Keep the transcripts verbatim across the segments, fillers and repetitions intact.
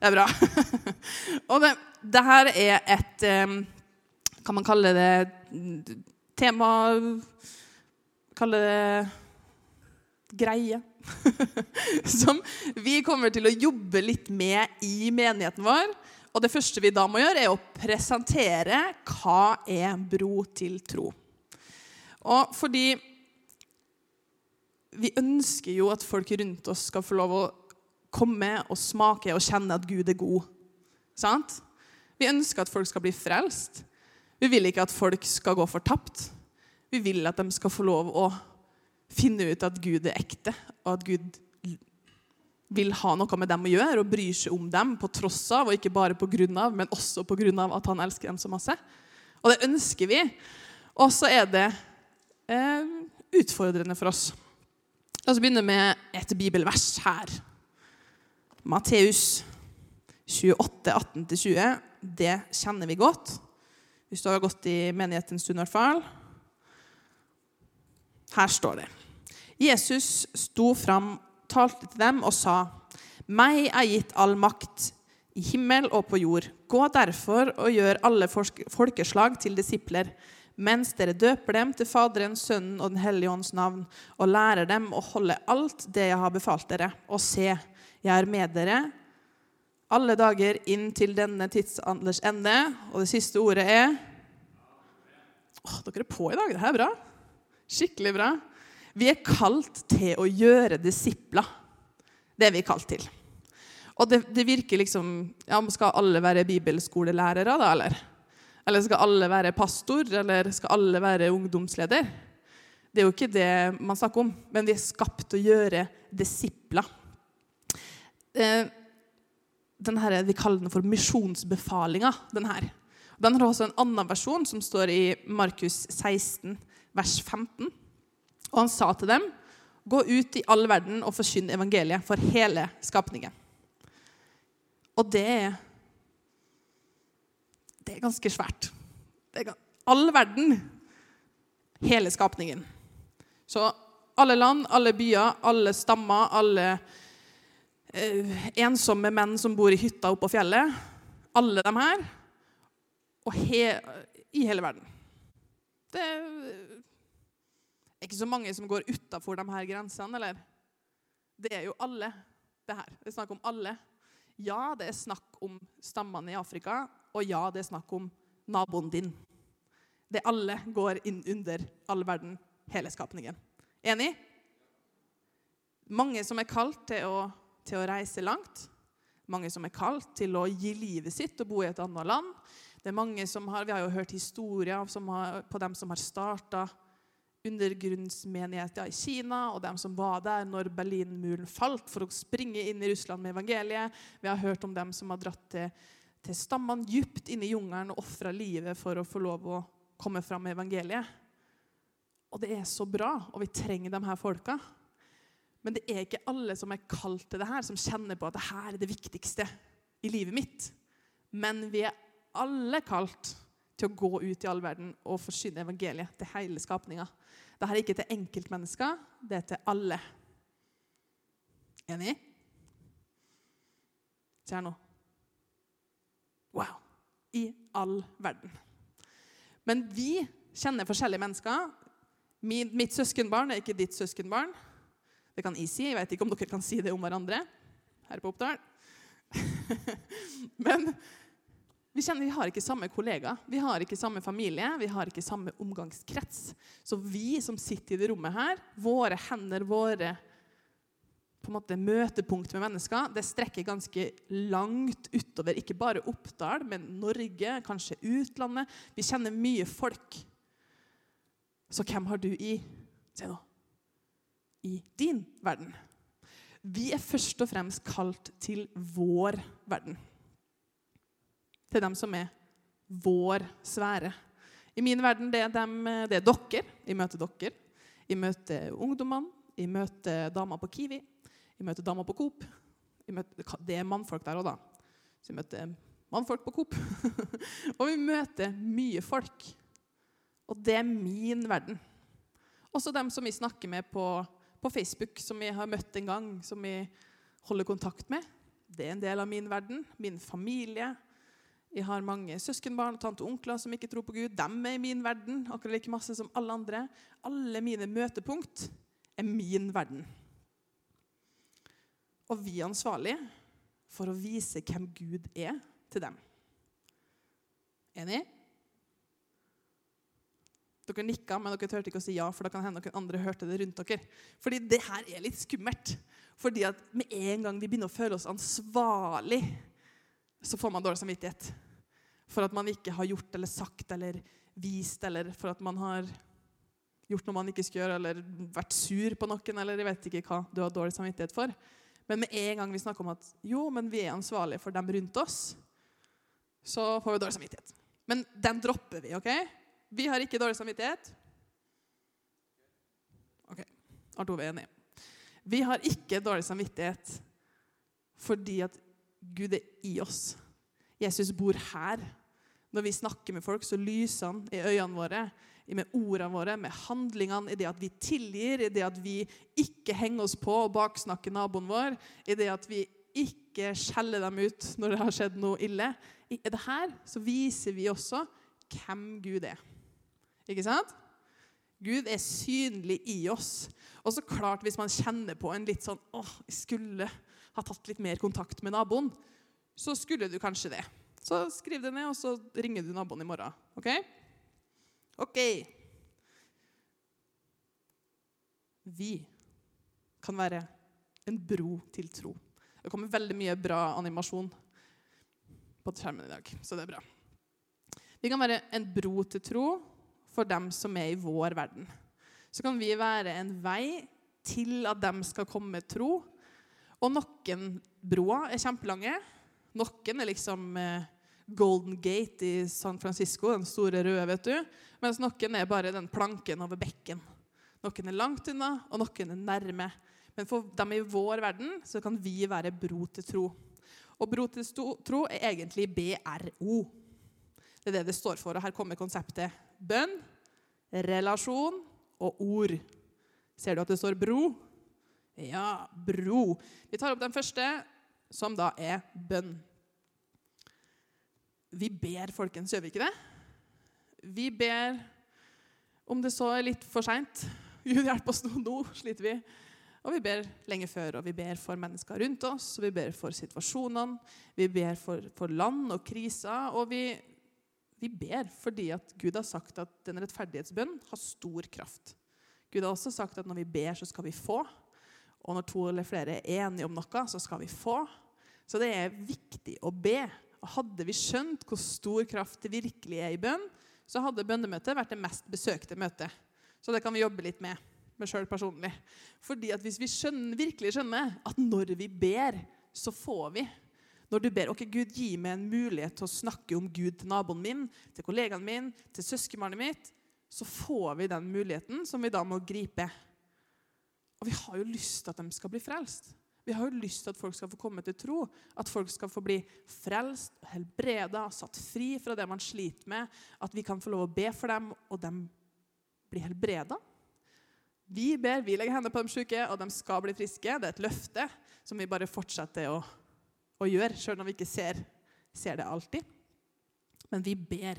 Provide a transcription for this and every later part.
det er bra. Og det, det her er et, kan man kalle det, tema, kalle det greie, som vi kommer til å jobbe litt med i menigheten vår. Og det første vi da må gjøre er å presentere hva er bro til tro. Og fordi vi ønsker jo at folk rundt oss skal få lov å komme og smake og kjenne at Gud er god. Sant? Vi ønsker at folk skal bli frelst. Vi vil ikke at folk skal gå fortapt. Vi vil at de skal få lov å finne ut at Gud er ekte, og at Gud vil ha noe med dem å gjøre, og bryr seg om dem på tross av, og ikke bare på grunn av, men også på grunn av at han elsker dem så masse. Og det ønsker vi. Og så er det eh, utfordrende for oss. La oss begynne med et bibelvers her. Matteus tjueåtte, atten til tjue. Det kjenner vi godt. Hvis du har gått i menigheten stund i hvert fall. Her står det. Jesus sto fram, talte til dem og sa, «Meg er gitt all makt i himmel og på jord. Gå derfor og gjør alle folkeslag til disipler, mens dere døper dem til Faderen, Sønnen og den Hellige Ånds navn, og lærer dem å holde alt det jeg har befalt dere. Og se, jeg er med dere alle dager inn til denne tidsalders ende.» Og det siste ordet er... Åh, dere er på i dag, det her er bra. Skikkelig bra. Vi er kalt til å gjøre disipler. Det er vi kalt til. Og det, det virker liksom, ja, skal alle være bibelskolelærere da, eller? Eller skal alle være pastor, eller skal alle være ungdomsleder? Det er jo ikke det man snakker om, men vi er skapt til å gjøre disipler. Eh, den her, vi kaller den for misjonsbefalinga, den her. Den har også en annen versjon som står i Markus seksten, vers femten. Og han sa til dem, gå ut i all verden og forkynn evangeliet for hele skapningen. Og det er, det er ganske svært. Det er all verden, hele skapningen. Så alle land, alle byer, alle stammer, alle eh, ensomme menn som bor i hytta oppe på fjellet, alle dem her, og he, i hele verden. Det er ikke så mange som går utenfor de her grensene, eller? Det er jo alle, det her. Det er snakk om alle. Ja, det er snakk om stammene i Afrika, og ja, det er snakk om naboen din. Det alle går inn under all verden, hele skapningen. Enig? Mange som er kalt til å, til å reise langt. Mange som er kalt til å gi livet sitt og bo i et annet land. Det er mange som har, vi har jo hørt historier som har, på dem som har startet undergrunnsmenigheter i Kina, og dem som var der når Berlinmuren falt for å springe inn i Russland med evangeliet. Vi har hørt om dem som har dratt til, til stammene djupt inn i jungelen og offret livet for å få lov å komme fram med evangeliet. Og det er så bra, og vi trenger de her folka. Men det er ikke alle som er kalt til det her, som kjenner på at det her er det viktigste i livet mitt. Men vi er alle kalt til å gå ut i all verden og forsyne evangeliet til hele skapningen. Dette er ikke til enkeltmennesker, det er til alle. Enig? Se her nå. Wow. I all verden. Men vi kjenner forskjellige mennesker. Min, mitt søskenbarn er ikke ditt søskenbarn. Det kan jeg si. Jeg vet ikke om dere kan si det om hverandre. Her på Oppdal. Men vi kjenner, vi har ikke samme kollega. Vi har ikke samme familie. Vi har ikke samme omgangskrets. Så vi som sitter i det rommet her, våre hender, våre på en måte møtepunkt med mennesker, det strekker ganske langt utover, ikke bare Oppdal, men Norge, kanskje utlandet. Vi kjenner mye folk. Så hvem har du i, se nå, i din verden? Vi er først og fremst kalt til vår verden. Til dem som er vår sfære. I min verden, det er, dem, det er dere. Jeg møter dere. Jeg møter ungdommene. Jeg møter damer på Kiwi. Jeg møter damer på Coop. Jeg møter, det er mannfolk der også da. Så jeg møter mannfolk på Coop. Og vi møter mye folk. Og det er min verden. Også dem som vi snakker med på, på Facebook, som vi har møtt en gang, som vi holder kontakt med. det er en del av min verden, min familie. Jeg har mange søskenbarn og tante og onkler som ikke tror på Gud. De er i min verden, akkurat like masse som alle andre. Alle mine møtepunkt er min verden. Og vi er ansvarlige for å vise hvem Gud er til dem. Enig? Dere nikket, men dere tørte ikke å si ja, for da kan hende noen andre hørte det rundt dere. Fordi det her er litt skummelt. Fordi at med en gang vi begynner å føle oss ansvarlig, så får man dårlig samvittighet. For at man ikke har gjort eller sagt eller vist, eller for at man har gjort noe man ikke skal gjøre, eller vært sur på noen, eller jeg vet ikke hva du har dårlig samvittighet for. Men med en gang vi snakker om at jo, men vi er ansvarlige for dem rundt oss, så får vi dårlig samvittighet. Men den dropper vi, ok? Vi har ikke dårlig samvittighet. Ok, er to vi enige. Vi har ikke dårlig samvittighet fordi at Gud er i oss. Jesus bor her. Når vi snakker med folk, så lyser han i øynene våre, med ordene våre, med handlingene, i det at vi tilgir, i det at vi ikke henger oss på og baksnakker naboen vår, i det at vi ikke skjeller dem ut når det har skjedd noe ille. I det her så viser vi også hvem Gud er. Ikke sant? Gud er synlig i oss. Og så klart, hvis man kjenner på en litt sånn, åh, jeg skulle ha tatt litt mer kontakt med naboen, så skulle du kanskje det. Så skriv det ned, og så ringer du naboen i morgen. Ok? Ok. Vi kan være en bro til tro. Det kommer veldig mye bra animasjon på skjermen i dag, så det er bra. Vi kan være en bro til tro for dem som er i vår verden. Så kan vi være en vei til at dem skal komme med tro. Og noen broer er kjempelange. Noen er liksom eh, Golden Gate i San Francisco, den store røde, vet du. Mens noen er bare den planken over bekken. Noen er langt unna, og noen er nærme. Men for dem i vår verden, så kan vi være bro til tro. Og bro til tro er egentlig B R O. Det er det det står for, og her kommer konseptet bønn, relasjon og ord. Ser du at det står bro? Ja, bro. Vi tar opp den første, som da er bønn. Vi ber, folkens, gjør vi ikke det? Vi ber, om det så er litt for sent. Gud hjelp oss nå, nå sliter vi. Og vi ber lenge før, og vi ber for mennesker rundt oss, og vi ber for situasjonene, vi ber for, for land og kriser, og vi, vi ber fordi at Gud har sagt at den rettferdighetsbønn har stor kraft. Gud har også sagt at når vi ber, så skal vi få, og når to eller flere er enige om noe, så skal vi få. Så det er viktig å be. Og hadde vi skjønt hvor stor kraft det virkelig er i bønn, så hadde bønnemøtet vært det mest besøkte møtet. Så det kan vi jobbe litt med, med selv personlig. Fordi at hvis vi skjønner, virkelig skjønner at når vi ber, så får vi. Når du ber, ok, Gud, gi meg en mulighet til å snakke om Gud til naboen min, til kollegaen min, til søskenbarnet mitt, så får vi den muligheten som vi da må gripe. Og vi har jo lyst til at de skal bli frelst. Vi har jo lyst til at folk skal få komme til tro, at folk skal få bli frelst, helbredet, satt fri fra det man sliter med, at vi kan få lov å be for dem, og de blir helbredet. Vi ber, vi legger hendene på de syke, og de skal bli friske. Det er et løfte som vi bare fortsetter å, å gjøre, selv når vi ikke ser, ser det alltid. Men vi ber.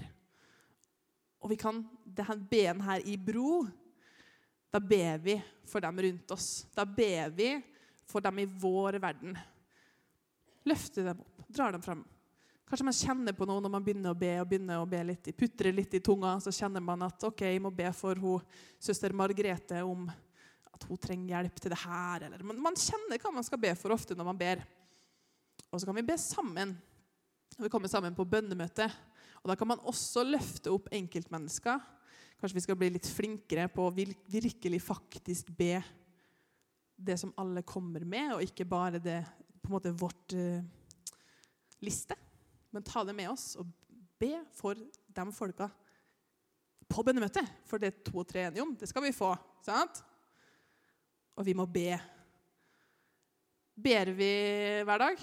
Og vi kan, det her ben her i bro, da ber vi for dem rundt oss. Da ber vi for dem i vår verden. Løfte dem opp, drar dem frem. Kanskje man kjenner på noe når man begynner å be, og begynner å be litt, putrer litt i tunga, så kjenner man at, ok, jeg må be for hun, søster Margrethe om at hun trenger hjelp til det her, eller man, man kjenner hva man skal be for ofte når man ber. Og så kan vi be sammen. Vi kommer sammen på bønnemøte, og da kan man også løfte opp enkeltmennesker. Kanskje vi skal bli litt flinkere på å virkelig faktisk be det som alle kommer med, og ikke bare det, på en måte, vårt uh, liste. Men ta det med oss og be for de folka på bønnemøtet. For det er to og tre enige om, det skal vi få, sant? Og vi må be. Ber vi hver dag?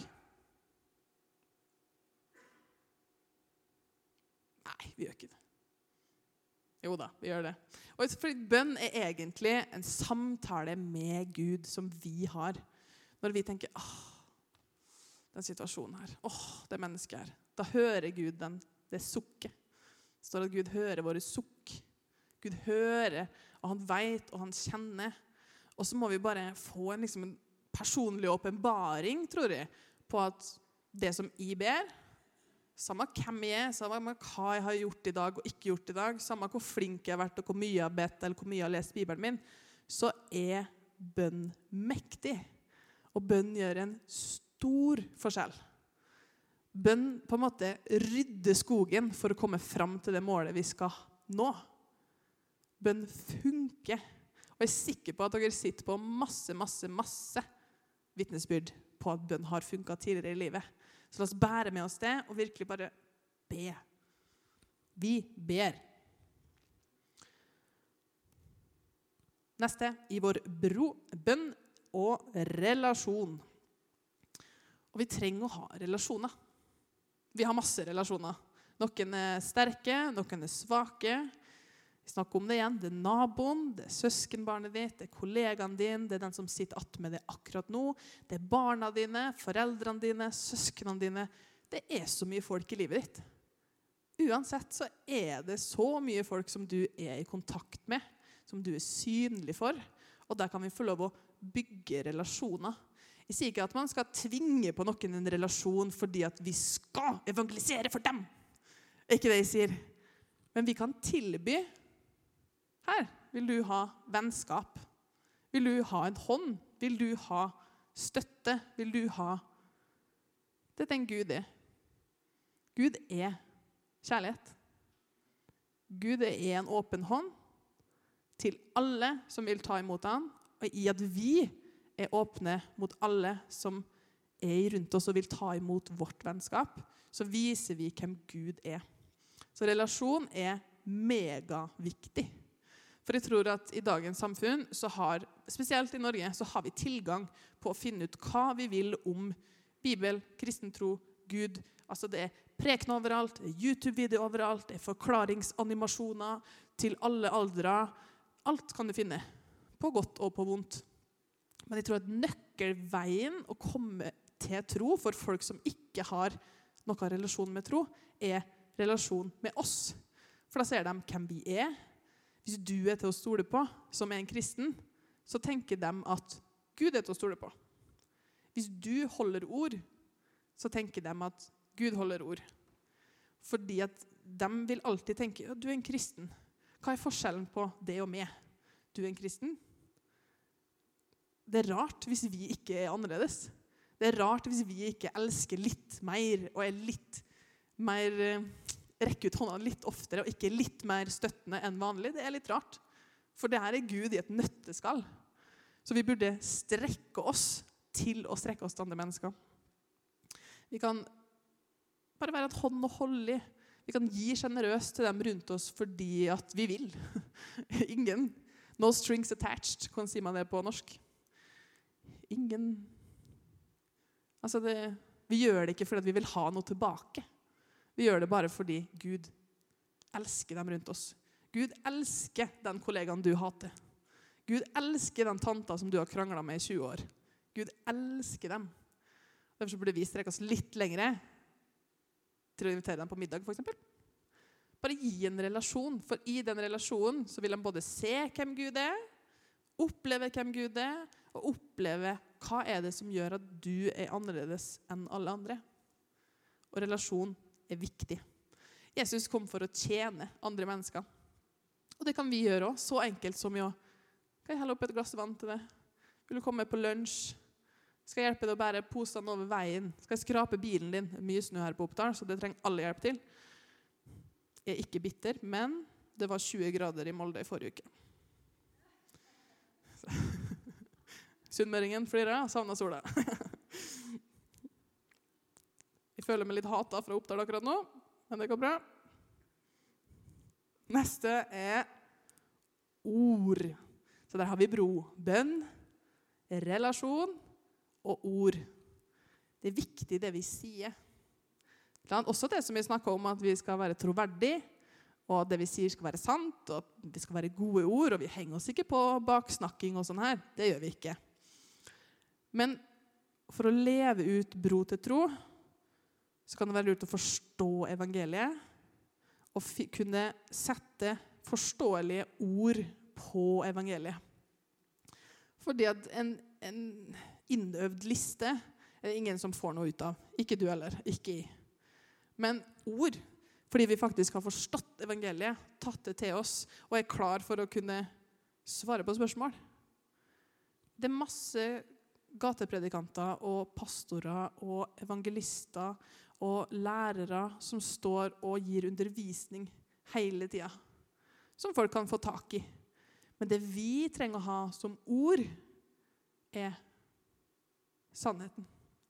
Nei, vi gjør ikke det. Jo da, vi gjør det. Og for bønn er egentlig en samtale med Gud som vi har. Når vi tenker, åh, den situasjonen her. Åh, det mennesket her. Da hører Gud den, det sukket. Det står at Gud hører våre sukk. Gud hører, og han vet, og han kjenner. Og så må vi bare få en, liksom, en personlig åpenbaring, tror jeg, på at det som jeg ber, samme hvem jeg er, samme hva jeg har gjort i dag og ikke gjort i dag, samme hvor flink jeg har vært og hvor mye jeg har bedt eller hvor mye jeg har lest Bibelen min, så er bønn mektig. Og bønn gjør en stor forskjell. Bønn på en måte rydder skogen for å komme fram til det målet vi skal nå. Bønn funker. Og jeg er sikker på at dere sitter på masse, masse, masse vittnesbyrd på at bønn har funket tidligere i livet. Så la oss bære med oss det, og virkelig bare be. Vi ber. Neste, i vår bro, bønn og relasjon. Og vi trenger å ha relasjoner. Vi har masse relasjoner. Noen er sterke, noen er svake. Vi snakker om det igjen. Det er naboen, det er søskenbarnet ditt, det er kollegaen din, det er den som sitter att med det akkurat nå. Det er barna dine, foreldrene dine, søskene dine. Det er så mye folk i livet ditt. Uansett så er det så mye folk som du er i kontakt med, som du er synlig for. Og der kan vi få lov å bygge relasjoner. Jeg sier ikke at man skal tvinge på noen en relasjon fordi at vi skal evangelisere for dem. Det er ikke det jeg sier. Men vi kan tilby. Her vil du ha vennskap. Vil du ha en hånd? Vil du ha støtte? Vil du ha... Det er den Gud er. Gud er kjærlighet. Gud er en åpen hånd til alle som vil ta imot han, og i at vi er åpne mot alle som er rundt oss og vil ta imot vårt vennskap, så viser vi hvem Gud er. Så relasjon er megaviktig. For jeg tror at i dagens samfunn, så har, spesielt i Norge, så har vi tilgang på å finne ut hva vi vil om Bibel, kristen tro, Gud. Altså det er preken overalt, det er YouTube-video overalt, det er forklaringsanimasjoner til alle aldre. Alt kan du finne, på godt og på vondt. Men jeg tror at nøkkelveien å komme til tro for folk som ikke har noen relasjon med tro, er relasjon med oss. For da ser de hvem vi er. Hvis du er til å stole på, som er en kristen, så tenker de at Gud er til å stole på. Hvis du holder ord, så tenker de at Gud holder ord. Fordi at de vil alltid tenke, ja, du er en kristen. Hva er forskjellen på det og meg? Du er en kristen. Det er rart hvis vi ikke er annerledes. Det er rart hvis vi ikke elsker litt mer, og er litt mer, rekker ut hånda litt oftere, og ikke litt mer støttende enn vanlig. Det er litt rart. For det her er Gud i et nøtteskall. Så vi burde strekke oss til å strekke oss til andre mennesker. Vi kan bare være et hånd å holde i. Vi kan gi generøst til dem rundt oss fordi at vi vil. Ingen. No strings attached, hvordan sier man det på norsk? Ingen. Altså det, vi gjør det ikke fordi vi vil ha noe tilbake. Vi gjør det bare fordi Gud elsker dem rundt oss. Gud elsker den kollegaen du hater. Gud elsker den tanta som du har kranglet med i tjue år. Gud elsker dem. Derfor burde vi strekke oss litt lengre til å invitere dem på middag, for eksempel. Bare gi en relasjon, for i den relasjonen så vil de både se hvem Gud er, oppleve hvem Gud er, og oppleve hva er det som gjør at du er annerledes enn alle andre. Og relasjon er viktig. Jesus kom for å tjene andre mennesker. Og det kan vi gjøre også, så enkelt som jo, kan jeg helle opp et glass vann til det? Vil du komme på lunsj? Skal jeg hjelpe deg å bære posene over veien? Skal jeg skrape bilen din? Det er mye snø her på Oppdal, så det trenger alle hjelp til. Jeg er ikke bitter, men det var tjue grader i Molde i forrige uke. Sunnmøringen flirer, savner sola. Jeg føler meg litt hatet fra Oppdal akkurat nå, men det går bra. Neste er ord. Så der har vi bro. Bønn, relasjon og ord. Det er viktig det vi sier. Også det som vi snakker om, at vi skal være troverdig, og det vi sier skal være sant, og det skal være gode ord, og vi henger oss ikke på baksnakking og sånn her. Det gjør vi ikke. Men for å leve ut bro til tro, så kan det være lurt å forstå evangeliet, og kunne sette forståelige ord på evangeliet. Fordi at en, en innøvd liste er det ingen som får noe ut av. Ikke du heller, ikke jeg. Men ord, fordi vi faktisk har forstått evangeliet, tatt det til oss, og er klar for å kunne svare på spørsmål. Det er masse gatepredikanter og pastorer og evangelister og lærere som står og gir undervisning hele tiden, som folk kan få tak i. Men det vi trenger å ha som ord er sannheten.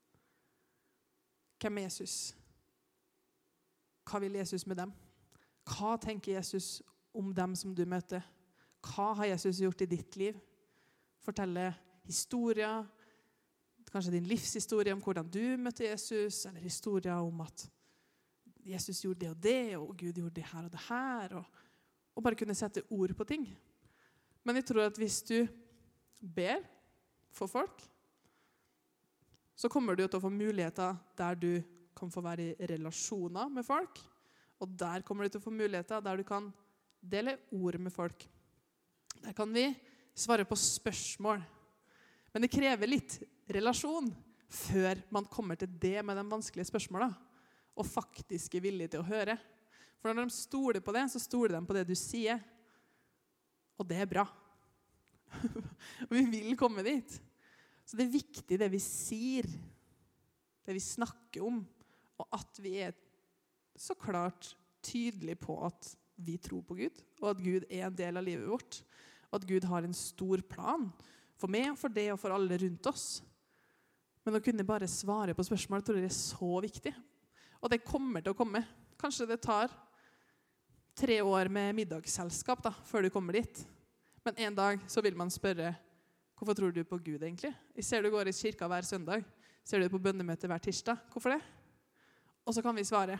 Hvem er Jesus? Hva vil Jesus med dem? Hva tenker Jesus om dem som du møter? Hva har Jesus gjort i ditt liv? Fortelle historier, kanskje din livshistorie om hvordan du møtte Jesus, eller historier om at Jesus gjorde det og det, og Gud gjorde det her og det her, og, og bare kunne sette ord på ting. Men jeg tror at hvis du ber for folk, så kommer du til å få muligheter der du kan få være i relasjoner med folk, og der kommer du til å få muligheter der du kan dele ord med folk. Der kan vi svare på spørsmål. Men det krever litt relasjon før man kommer til det med de vanskelige spørsmålene, og faktisk er villig til å høre. For når de stoler på det, så stoler de på det du sier. Og det er bra. Og vi vil komme dit. Så det er viktig det vi sier, det vi snakker om, og at vi er så klart tydelige på at vi tror på Gud, og at Gud er en del av livet vårt, og at Gud har en stor plan for meg, for det og for alle rundt oss. Men å kunne bare svare på spørsmål tror jeg er så viktig. Og det kommer til å komme. Kanskje det tar tre år med middagsselskap da, før du kommer dit. Men en dag så vil man spørre, hvorfor tror du på Gud egentlig? Jeg ser du går i kirka hver søndag. Ser du på bønnemøte hver tirsdag? Hvorfor det? Og så kan vi svare.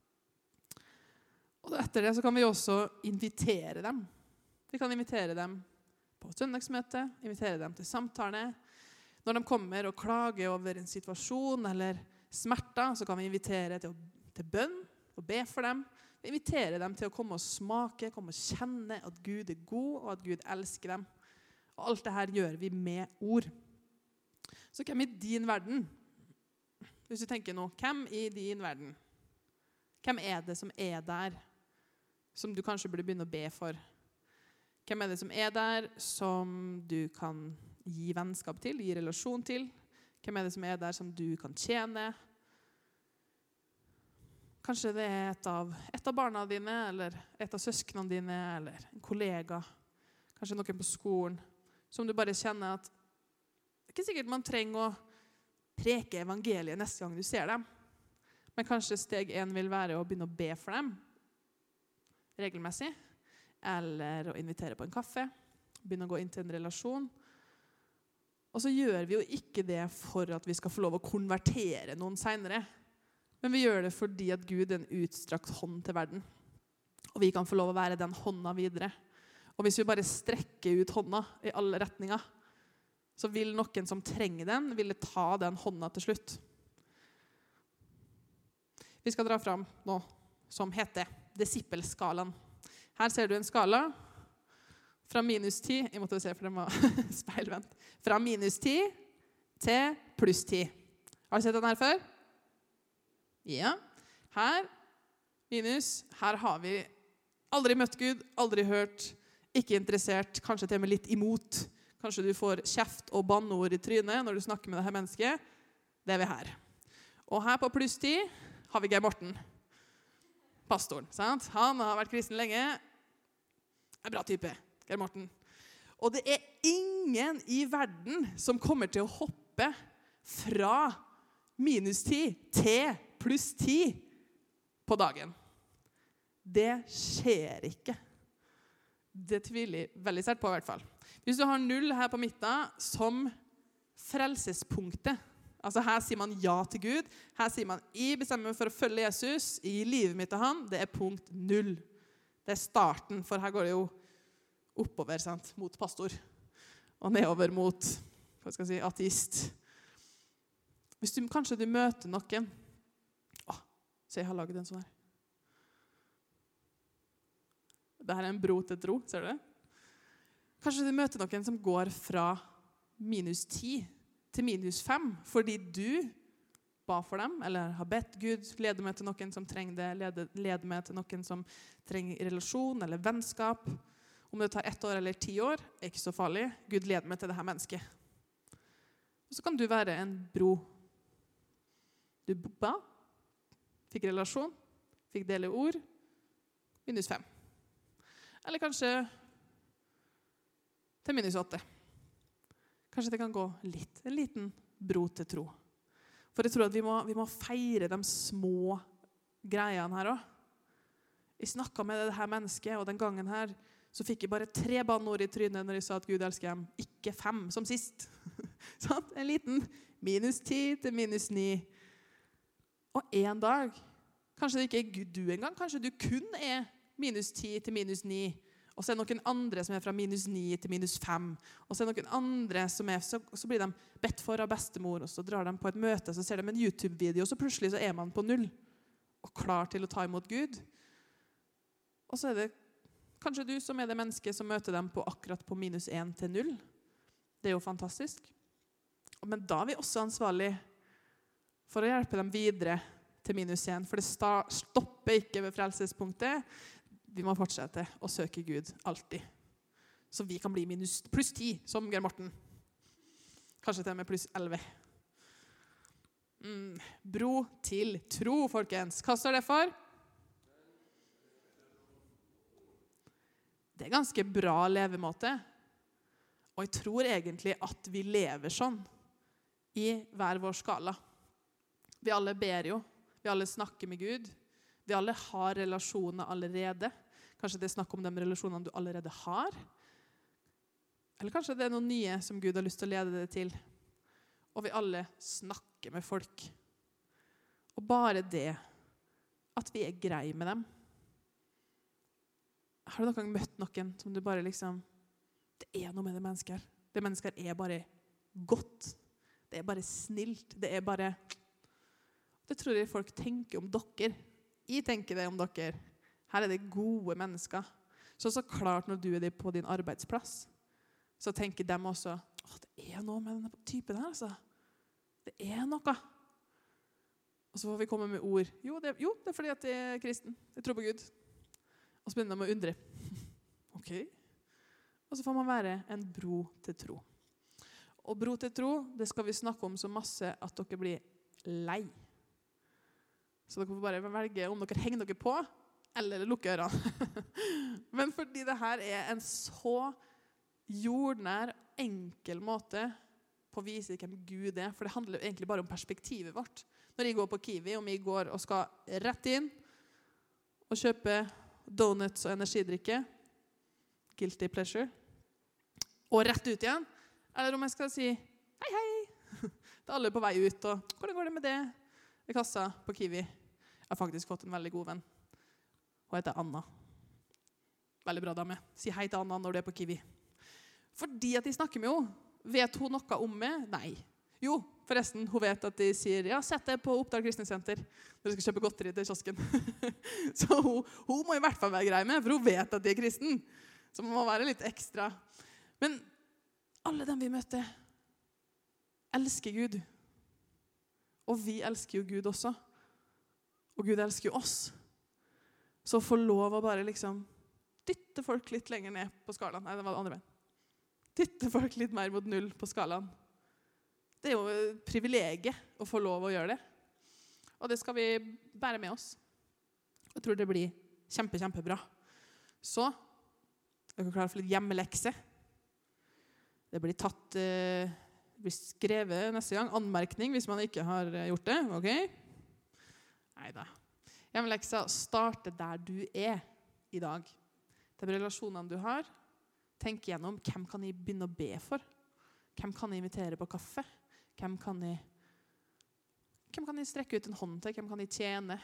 Og etter det så kan vi også invitere dem. Vi kan invitere dem på søndagsmøte, invitere dem til samtale. Når de kommer og klager over en situasjon eller smerter, så kan vi invitere til, til bønn og be for dem. Vi inviterer dem til å komme og smake, komme og kjenne at Gud er god og at Gud elsker dem. Og alt det her gjør vi med ord. Så hvem i din verden? Hvis du tenker nå, hvem i din verden? Hvem er det som er der, som du kanskje burde begynne å be for? Hvem er det som er der, som du kan gi vennskap til, gi relasjon til? Hvem er det som er der, som du kan tjene? Kanskje det er et av, et av barna dine, eller et av søsknene dine, eller en kollega. Kanskje noen på skolen, som du bare kjenner at det er ikke sikkert man trenger å preke evangeliet neste gang du ser dem. Men kanskje steg én vil være å begynne å be for dem, regelmessig, eller å invitere på en kaffe, begynne å gå inn til en relasjon. Og så gjør vi jo ikke det for at vi skal få lov å konvertere noen senere, men vi gjør det fordi at Gud er en utstrakt hånd til verden. Og vi kan få lov å være den hånda videre. Og hvis vi bare strekker ut hånda i alle retninger, så vil noen som trenger den, ville ta den hånda til slutt. Vi skal dra fram nå, som heter disippelskalaen. Her ser du en skala fra minus ti, jeg måtte se for den var speilvendt, fra minus ti til pluss ti. Har du sett den her før? Ja. Her, minus, her har vi aldri møtt Gud, aldri hørt, ikke interessert, kanskje til og med litt imot. Kanskje du får kjeft og banneord i trynet når du snakker med dette mennesket. Det er vi her. Og her på pluss ti har vi Geir Morten. Pastoren, sant? Han har vært kristen lenge. En bra type, Geir Morten. Og det er ingen i verden som kommer til å hoppe fra minus ti til pluss ti på dagen. Det skjer ikke. Det tviler jeg veldig sterkt på i hvert fall. Hvis du har null her på midten som frelsespunktet, altså her sier man ja til Gud, her sier man jeg bestemmer meg for å følge Jesus i livet mitt til han, det er punkt null. Det er starten, for her går det jo oppover, sant, mot pastor, og nedover mot, hva skal jeg si, ateist. Hvis du, kanskje du møter noen, åh, se jeg har laget en sånn her. Dette er en bro til tro, ser du det? Kanskje du møter noen som går fra minus ti til minus fem, fordi du ba for dem, eller har bedt Gud lede meg til noen som trenger det, lede, lede meg til noen som trenger relasjon eller vennskap. Om det tar ett år eller ti år, er ikke så farlig. Gud leder meg til dette mennesket. Og så kan du være en bro. Du ba, fikk relasjon, fikk dele ord, minus fem. Eller kanskje til minus åtte. Kanskje det kan gå litt, en liten bro til tro. For jeg tror at vi må, vi må feire de små greiene her også. Jeg snakket med det her mennesket, og den gangen her så fikk jeg bare tre banneord i trynet når jeg sa at Gud elsker dem. Ikke fem, som sist. Sånn? En liten minus ti til minus ni. Og en dag, kanskje det ikke er Gud du engang, kanskje du kun er minus ti til minus ni. Og så er det noen andre som er fra minus ni til minus fem. Og så er det noen andre som er, så, så blir de bedt for av bestemor, og så drar de på et møte, så ser de en YouTube-video, og så plutselig så er man på null, og klar til å ta imot Gud. Og så er det kanskje du som er det mennesket som møter dem på akkurat på minus én til null. Det er jo fantastisk. Men da er vi også ansvarlig for å hjelpe dem videre til minus én, for det stopper ikke ved frelsespunktet. Vi må fortsette å søke Gud alltid. Så vi kan bli minus pluss ti, som Geir Morten. Kanskje til og med pluss elleve. Mm, bro til tro, folkens. Hva står det for? Det er ganske bra levemåte. Og jeg tror egentlig at vi lever sånn i hver vår skala. Vi alle ber jo. Vi alle snakker med Gud. Vi alle har relasjoner allerede. Kanskje det er snakk om de relasjonene du allerede har. Eller kanskje det er noen nye som Gud har lyst til å lede deg til. Og vi alle snakker med folk. Og bare det at vi er grei med dem. Har du noen gang møtt noen som du bare liksom, det er noe med det mennesker. Det mennesker er bare godt. Det er bare snilt. Det er bare, det tror jeg folk tenker om dere. Jeg tenker det om dere. Her er det gode mennesker. Så så klart når du er på din arbeidsplass, så tenker de også, åh, det er noe med denne typen her, altså. Det er noe. Og så får vi komme med ord. Jo, det, jo, det er fordi at jeg er kristen. Jeg tror på Gud. Og så begynner de å undre. Ok. Og så får man være en bro til tro. Og bro til tro, det skal vi snakke om så masse at dere blir lei. Så dere får bare velge om dere henger dere på, eller lukker ørene. Men fordi det her er en så jordnær, enkel måte på å vise hvem Gud er, for det handler egentlig bare om perspektivet vårt. Når jeg går på Kiwi, om jeg går og skal rett inn og kjøpe donuts og energidrikke, guilty pleasure, og rett ut igjen, eller om jeg skal si hei, hei, da alle er på vei ut, og hvordan går det med det? I kassa på Kiwi. Jeg har faktisk fått en veldig god venn. Hun heter Anna. Veldig bra dame. Si hei til Anna når du er på Kiwi. Fordi at de snakker med henne. Vet hun noe om meg? Nei. Jo, forresten, hun vet at de sier, ja, sett deg på Oppdal Kristensenter når du skal kjøpe godteri til kiosken. Så hun, hun må i hvert fall være grei med, for hun vet at de er kristen. Så man må være litt ekstra. Men alle dem vi møter elsker Gud. Og vi elsker jo Gud også. Og Gud elsker jo oss. Så få lov å bare liksom dytte folk litt lenger ned på skalaen. Nei, det var det andre veien. Dytte folk litt mer mot null på skalaen. Det er jo et privilegiet å få lov å gjøre det. Og det skal vi bære med oss. Jeg tror det blir kjempe, kjempebra. Så, er dere klare for litt hjemmelekse? Det blir tatt... Eh, Det blir skrevet neste gang, anmerkning hvis man ikke har gjort det, ok? Neida. Hjemmeleksa starter der du er i dag. De relasjonene du har, tenk gjennom hvem kan jeg begynne å be for? Hvem kan jeg invitere på kaffe? Hvem kan jeg, hvem kan jeg strekke ut en hånd til? Hvem kan jeg tjene?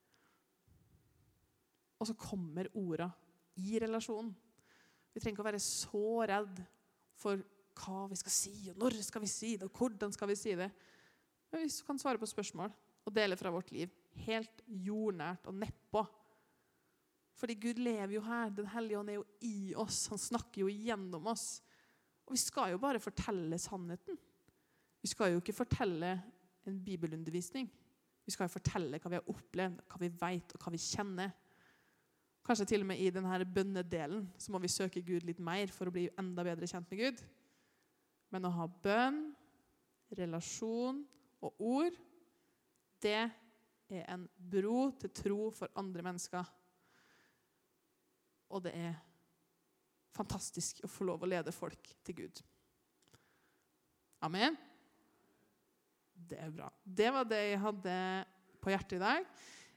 Og så kommer ordene i relasjonen. Vi trenger ikke å være så redd for hva vi skal si, og når skal vi si det, og hvordan skal vi si det. Men vi kan svare på spørsmål og dele fra vårt liv. Helt jordnært og nedpå. Fordi Gud lever jo her. Den hellige ånd er jo i oss. Han snakker jo gjennom oss. Og vi skal jo bare fortelle sannheten. Vi skal jo ikke fortelle en bibelundervisning. Vi skal jo fortelle hva vi har opplevd, hva vi vet og hva vi kjenner. Kanskje til og med i denne bønnedelen så må vi søke Gud litt mer for å bli enda bedre kjent med Gud. Men å ha bønn, relasjon og ord, det er en bro til tro for andre mennesker. Og det er fantastisk å få lov å lede folk til Gud. Amen. Det er bra. Det var det jeg hadde på hjertet i dag.